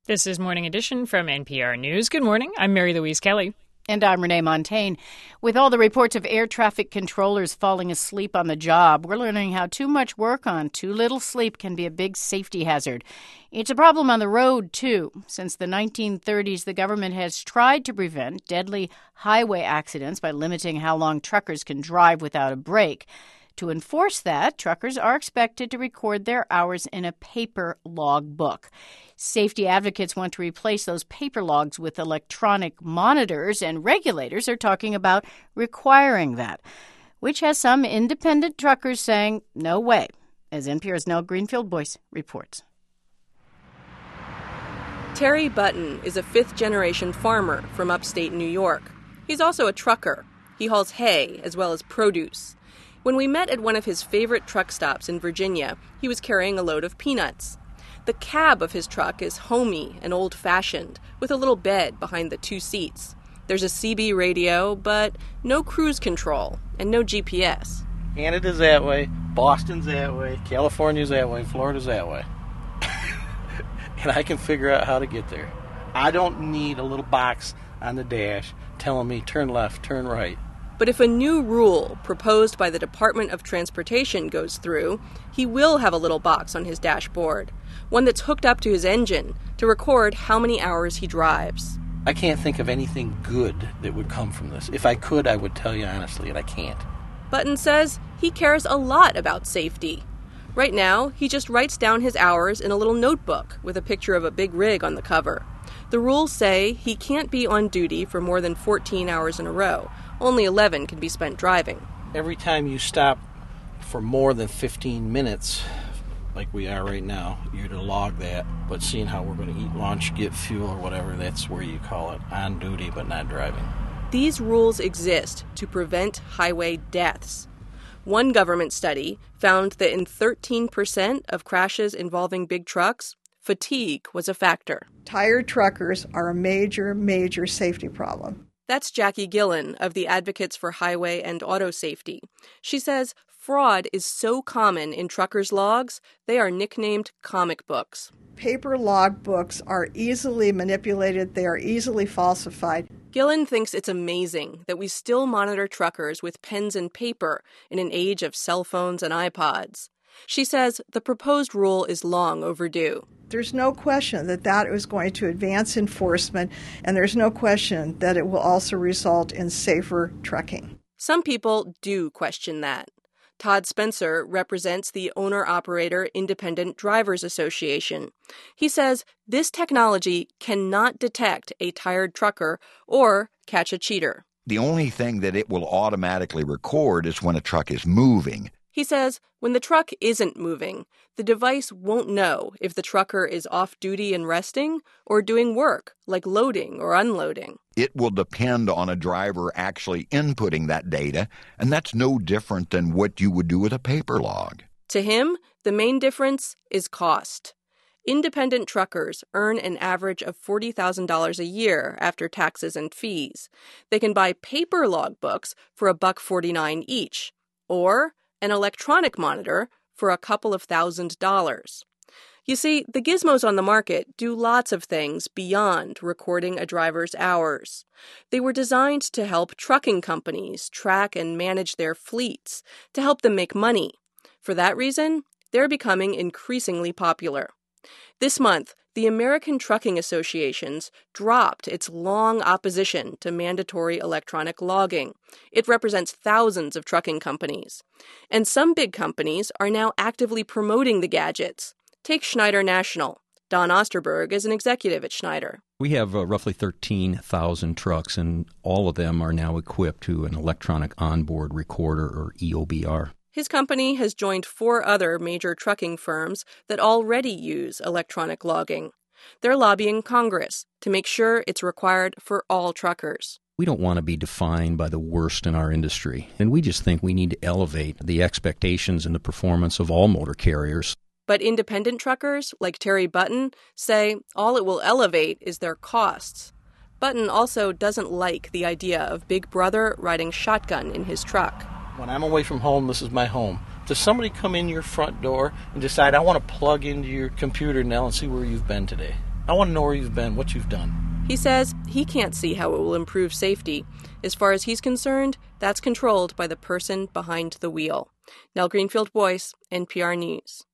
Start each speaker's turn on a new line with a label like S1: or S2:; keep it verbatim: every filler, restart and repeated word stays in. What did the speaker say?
S1: This is Morning Edition from N P R News. Good morning. I'm Mary Louise Kelly.
S2: And I'm Renee Montaigne. With all the reports of air traffic controllers falling asleep on the job, we're learning how too much work on too little sleep can be a big safety hazard. It's a problem on the road, too. Since the nineteen thirties, the government has tried to prevent deadly highway accidents by limiting how long truckers can drive without a break. To enforce that, truckers are expected to record their hours in a paper log book. Safety advocates want to replace those paper logs with electronic monitors, and regulators are talking about requiring that, which has some independent truckers saying, no way, as N P R's Nell Greenfield-Boyce reports.
S3: Terry Button is a fifth-generation farmer from upstate New York. He's also a trucker. He hauls hay as well as produce. When we met at one of his favorite truck stops in Virginia, he was carrying a load of peanuts. The cab of his truck is homey and old-fashioned, with a little bed behind the two seats. There's a C B radio, but no cruise control and no G P S.
S4: Canada's that way, Boston's that way, California's that way, Florida's that way. And I can figure out how to get there. I don't need a little box on the dash telling me turn left, turn right.
S3: But if a new rule proposed by the Department of Transportation goes through, he will have a little box on his dashboard, one that's hooked up to his engine to record how many hours he drives.
S4: I can't think of anything good that would come from this. If I could, I would tell you honestly, and I can't.
S3: Button says he cares a lot about safety. Right now, he just writes down his hours in a little notebook with a picture of a big rig on the cover. The rules say he can't be on duty for more than fourteen hours in a row. Only eleven can be spent driving.
S4: Every time you stop for more than fifteen minutes, like we are right now, you're to log that. But seeing how we're going to eat lunch, get fuel, or whatever, that's where you call it on duty but not driving.
S3: These rules exist to prevent highway deaths. One government study found that in thirteen percent of crashes involving big trucks, fatigue was a factor.
S5: Tired truckers are a major, major safety problem.
S3: That's Jackie Gillen of the Advocates for Highway and Auto Safety. She says fraud is so common in truckers' logs, they are nicknamed comic books.
S5: Paper log books are easily manipulated. They are easily falsified.
S3: Gillen thinks it's amazing that we still monitor truckers with pens and paper in an age of cell phones and iPods. She says the proposed rule is long overdue.
S5: There's no question that that is going to advance enforcement, and there's no question that it will also result in safer trucking.
S3: Some people do question that. Todd Spencer represents the Owner-Operator Independent Drivers Association. He says this technology cannot detect a tired trucker or catch a cheater.
S6: The only thing that it will automatically record is when a truck is moving.
S3: He says when the truck isn't moving, the device won't know if the trucker is off-duty and resting or doing work, like loading or unloading.
S6: It will depend on a driver actually inputting that data, and that's no different than what you would do with a paper log.
S3: To him, the main difference is cost. Independent truckers earn an average of forty thousand dollars a year after taxes and fees. They can buy paper log books for a buck forty-nine each, or an electronic monitor for a couple of thousand dollars. You see, the gizmos on the market do lots of things beyond recording a driver's hours. They were designed to help trucking companies track and manage their fleets, to help them make money. For that reason, they're becoming increasingly popular. This month, the American Trucking Associations dropped its long opposition to mandatory electronic logging. It represents thousands of trucking companies. And some big companies are now actively promoting the gadgets. Take Schneider National. Don Osterberg is an executive at Schneider.
S7: We have uh, roughly thirteen thousand trucks, and all of them are now equipped to an electronic onboard recorder, or E O B R.
S3: His company has joined four other major trucking firms that already use electronic logging. They're lobbying Congress to make sure it's required for all truckers.
S7: We don't want to be defined by the worst in our industry, and we just think we need to elevate the expectations and the performance of all motor carriers.
S3: But independent truckers, like Terry Button, say all it will elevate is their costs. Button also doesn't like the idea of Big Brother riding shotgun in his truck.
S4: When I'm away from home, this is my home. Does somebody come in your front door and decide, I want to plug into your computer now and see where you've been today? I want to know where you've been, what you've done.
S3: He says he can't see how it will improve safety. As far as he's concerned, that's controlled by the person behind the wheel. Nell Greenfield-Boyce, N P R News.